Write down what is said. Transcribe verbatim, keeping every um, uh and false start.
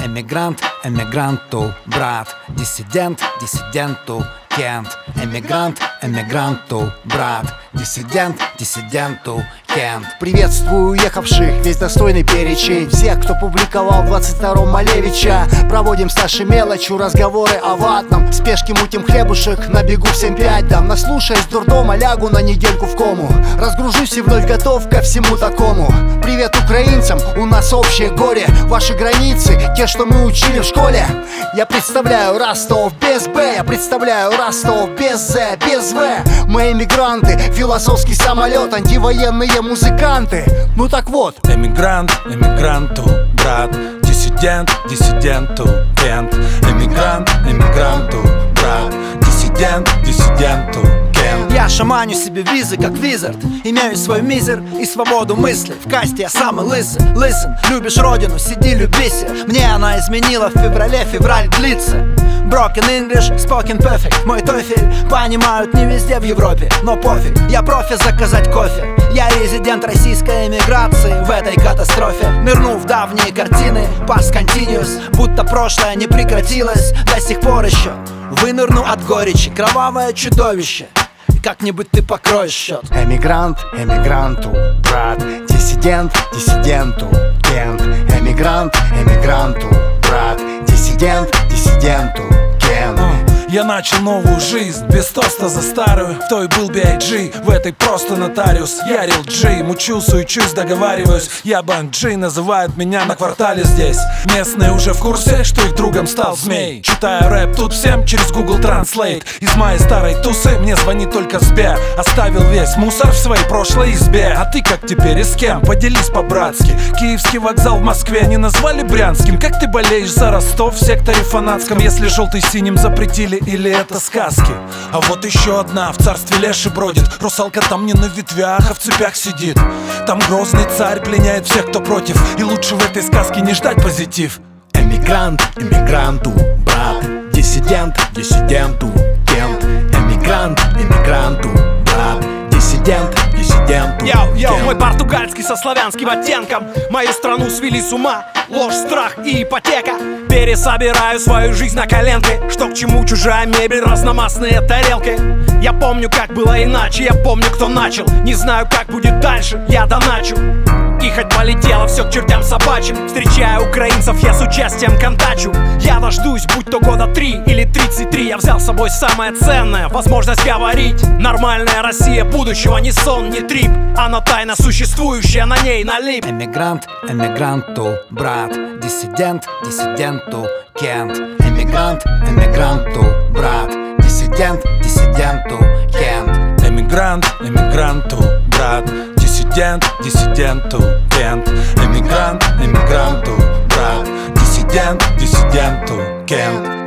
Эмигрант, эмигранту, брат. Диссидент, диссиденту, кент. Эмигрант, эмигранту, брат. Диссидент, диссиденту, кент. Приветствую уехавших, весь достойный перечень всех, кто публиковал в двадцать втором Малевича. Проводим с нашей мелочью разговоры о ватном. Спешки мутим хлебушек, на бегу всем пять дам. Наслушаясь дурдома, лягу на недельку в кому. Разгружусь и вновь готов ко всему такому. Привет украинцам, у нас общее горе. Ваши границы, те, что мы учили в школе. Я представляю Ростов без Б, я представляю Ростов без З, без В. Мы эмигранты, философский самолет, антивоенные музыканты. Ну так вот. Эмигрант, эмигранту, брат. Диссидент, диссиденту, кент. Эмигрант, эмигранту, брат. Диссидент, диссиденту, кент. Я шаманю себе визы, как визард. Имею свой мизер и свободу мысли. В касте я самый лысый. Listen, любишь родину, сиди, любись. Мне она изменила в феврале, февраль длится. Broken English, spoken perfect. Мой тофель понимают не везде в Европе, но пофиг, я профи заказать кофе. Я резидент российской эмиграции в этой катастрофе. Нырну в давние картины, past continuous, будто прошлое не прекратилось до сих пор еще. Вынырну от горечи, кровавое чудовище. Как-нибудь ты покроешь счет. Эмигрант, эмигранту, брат. Диссидент, диссиденту, кент. Эмигрант, эмигранту, брат. Диссидент, диссиденту, кент. Я начал новую жизнь, без тоста за старую. В той был би ай джи, в этой просто нотариус. Я рил джи, мучился, учусь, договариваюсь. Я банджи, называют меня на квартале здесь. Местные уже в курсе, что их другом стал змей. Читаю рэп тут всем через Google Translate. Из моей старой тусы мне звонит только Сбер. Оставил весь мусор в своей прошлой избе. А ты как теперь и с кем? Поделись по-братски. Киевский вокзал в Москве не назвали брянским. Как ты болеешь за Ростов в секторе фанатском, если желтый синим запретили? Или это сказки? А вот еще одна в царстве Леши бродит. Русалка там не на ветвях, а в цепях сидит. Там грозный царь пленяет всех, кто против. И лучше в этой сказке не ждать позитив. Эмигрант, эмигранту, брат. Диссидент, диссиденту, кент. Эмигрант, эмигранту, брат. Диссидент, диссиденту, Йоу, йоу, мой португальский со славянским оттенком. Мою страну свели с ума ложь, страх и ипотека. Пересобираю свою жизнь на коленке. Что к чему чужая мебель, разномастные тарелки. Я помню, как было иначе, я помню, кто начал. Не знаю, как будет дальше, я доначу. И хоть полетело все к чертям собачьим, встречая украинцев, я с участием контачу. Я дождусь, будь то года три или тридцать три. Я взял с собой самое ценное, возможность говорить. Нормальная Россия будущего, не сон, не трип. Она тайна существующая, на ней налип. Эмигрант, эмигранту, брат. Диссидент, диссиденту, кент. Эмигрант, эмигранту, брат. Диссидент, диссиденту, кент. Эмигрант, эмигранту, брат. Диссидент, диссиденту, кент. Эмигрант, эмигранту, брат. Диссидент, диссиденту, кент.